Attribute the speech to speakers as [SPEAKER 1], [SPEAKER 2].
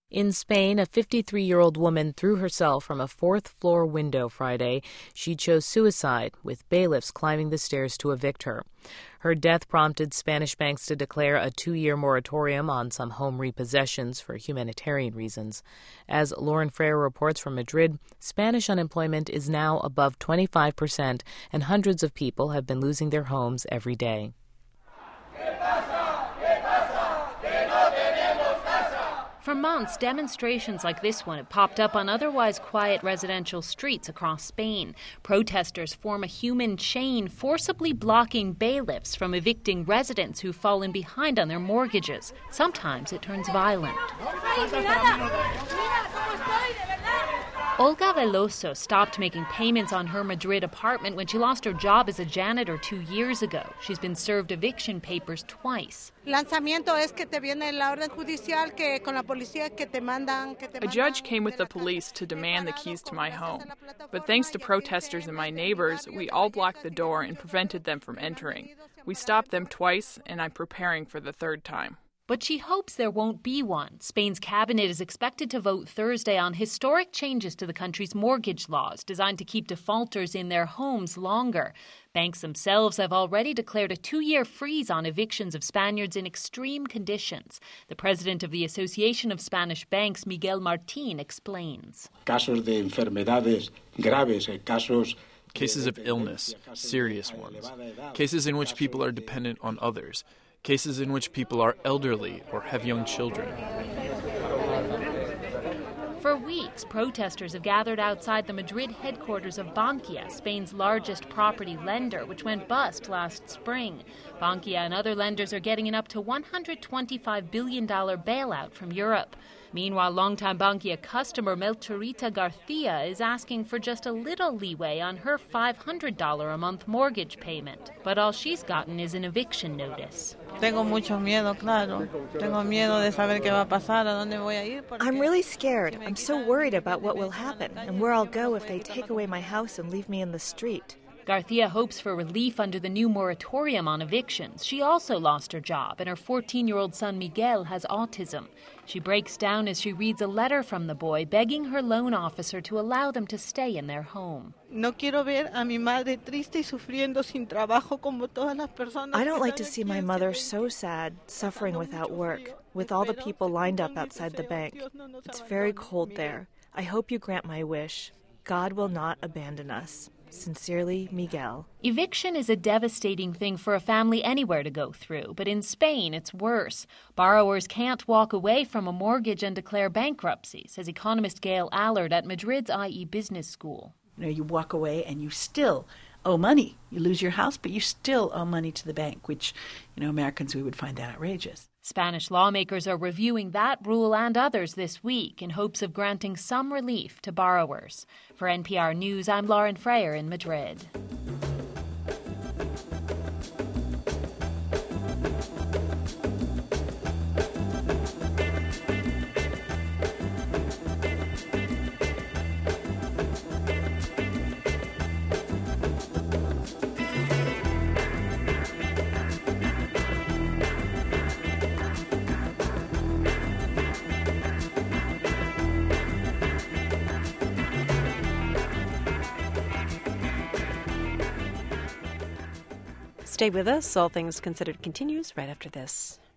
[SPEAKER 1] In Spain, a 53-year-old woman threw herself from a fourth-floor window Friday. She chose suicide, with bailiffs climbing the stairs to evict her. Her death prompted Spanish banks to declare a 2-year moratorium on some home repossessions for humanitarian reasons. As Lauren Freire reports from Madrid, Spanish unemployment is now above 25%, and hundreds of people have been losing their homes every day.
[SPEAKER 2] For months, demonstrations like this one have popped up on otherwise quiet residential streets across Spain. Protesters form a human chain, forcibly blocking bailiffs from evicting residents who've fallen behind on their mortgages. Sometimes it turns violent. Olga Veloso stopped making payments on her Madrid apartment when she lost her job as a janitor 2 years ago. She's been served eviction papers twice.
[SPEAKER 3] A
[SPEAKER 4] judge came with the police to demand the keys to my home. But thanks to protesters and my neighbors, we all blocked the door and prevented them from entering. We stopped them twice, and I'm preparing for the third time.
[SPEAKER 2] But she hopes there won't be one. Spain's cabinet is expected to vote Thursday on historic changes to the country's mortgage laws designed to keep defaulters in their homes longer. Banks themselves have already declared a 2-year freeze on evictions of Spaniards in extreme conditions. The president of the Association of Spanish Banks, Miguel Martín, explains.
[SPEAKER 5] Cases
[SPEAKER 6] of illness, serious ones. Cases in which people are dependent on others. Cases in which people are elderly or have young children.
[SPEAKER 2] For weeks, protesters have gathered outside the Madrid headquarters of Bankia, Spain's largest property lender, which went bust last spring. Bankia and other lenders are getting an up to $125 billion bailout from Europe. Meanwhile, longtime Bankia customer Melchorita Garcia is asking for just a little leeway on her $500 a month mortgage payment. But all she's gotten is an eviction notice.
[SPEAKER 7] I'm really scared. I'm so worried about what will happen and where I'll go if they take away my house and leave me in the street.
[SPEAKER 2] Garcia hopes for relief under the new moratorium on evictions. She also lost her job, and her 14-year-old son Miguel has autism. She breaks down as she reads a letter from the boy begging her loan officer to allow them to stay in their home.
[SPEAKER 7] I don't like to see my mother so sad, suffering without work, with all the people lined up outside the bank. It's very cold there. I hope you grant my wish. God will not abandon us. Sincerely, Miguel.
[SPEAKER 2] Eviction is a devastating thing for a family anywhere to go through, but in Spain it's worse. Borrowers can't walk away from a mortgage and declare bankruptcy, says economist Gail Allard at Madrid's IE Business School.
[SPEAKER 8] You walk away and you still owe money. You lose your house, but you still owe money to the bank, which, Americans, we would find that outrageous.
[SPEAKER 2] Spanish lawmakers are reviewing that rule and others this week in hopes of granting some relief to borrowers. For NPR News, I'm Lauren Freire in Madrid.
[SPEAKER 9] Stay with us. All Things Considered continues right after this.